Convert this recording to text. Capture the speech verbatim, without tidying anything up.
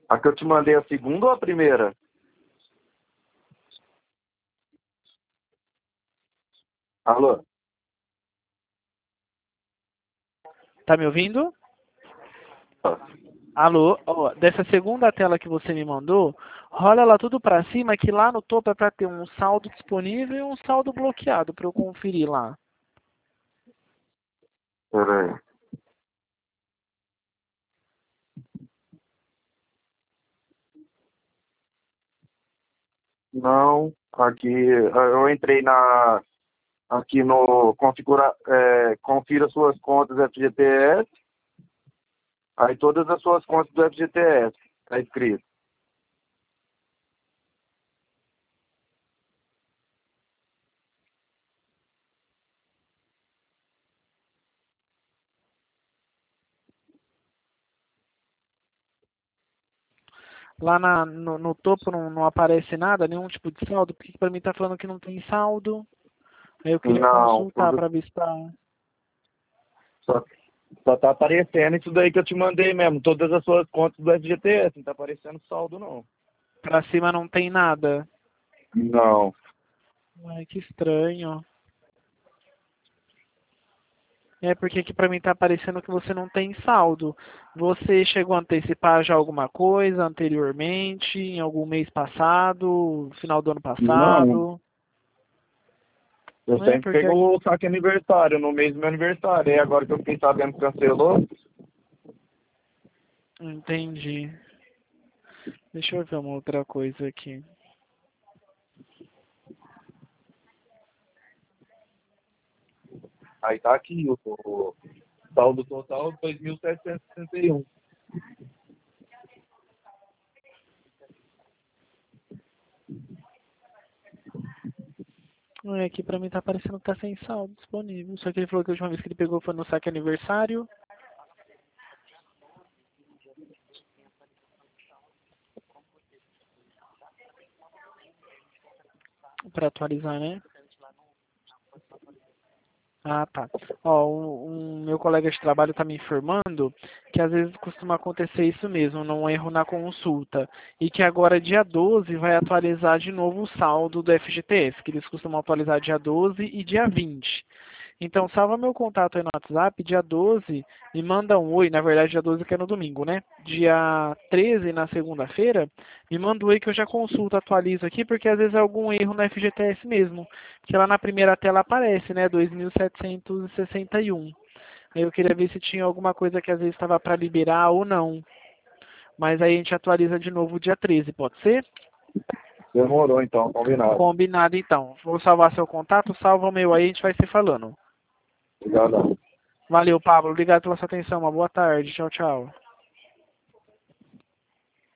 A que eu te mandei a segunda ou a primeira? Alô? Tá me ouvindo? Alô? Ó, dessa segunda tela que você me mandou, rola ela tudo pra cima, que lá no topo é pra ter um saldo disponível e um saldo bloqueado pra eu conferir lá. Pera aí. Não, aqui eu entrei na aqui no configura, é, confira suas contas F G T S, aí todas as suas contas do F G T S, tá escrito. Lá na, no, no topo não, não aparece nada, nenhum tipo de saldo, porque pra mim tá falando que não tem saldo. Aí eu queria Não, consultar tudo pra ver se tá. só, só tá aparecendo isso daí que eu te mandei mesmo, todas as suas contas do F G T S, não tá aparecendo saldo não. Pra cima não tem nada. Não. Ai, que estranho. É porque aqui pra mim tá aparecendo que você não tem saldo. Você chegou a antecipar já alguma coisa anteriormente, em algum mês passado, final do ano Não. passado? Eu É sempre porque pego aqui... o saque aniversário, no mês do meu aniversário. E agora que eu fiquei sabendo que cancelou, Entendi. Deixa eu ver uma outra coisa aqui. aí tá aqui o, o saldo total dois mil setecentos e sessenta e um. É, aqui pra mim tá aparecendo que tá sem saldo disponível. Só que ele falou que a última vez que ele pegou foi no saque aniversário. Pra atualizar, né? Ah, tá. Ó, um, um meu colega de trabalho está me informando que às vezes costuma acontecer isso mesmo, num erro na consulta. E que agora, dia doze, vai atualizar de novo o saldo do F G T S, que eles costumam atualizar dia doze e dia vinte. Então, salva meu contato aí no WhatsApp, dia doze, me manda um oi, na verdade dia doze que é no domingo, né? Dia treze, na segunda-feira, me manda um oi que eu já consulto, atualizo aqui, porque às vezes é algum erro no F G T S mesmo, que lá na primeira tela aparece, né, dois mil setecentos e sessenta e um. Aí eu queria ver se tinha alguma coisa que às vezes estava para liberar ou não. Mas aí a gente atualiza de novo dia treze, pode ser? Demorou então, combinado. Combinado então. Vou salvar seu contato, salva o meu aí, a gente vai se falando. Obrigado. Valeu, Pablo. Obrigado pela sua atenção. Uma boa tarde. Tchau, tchau.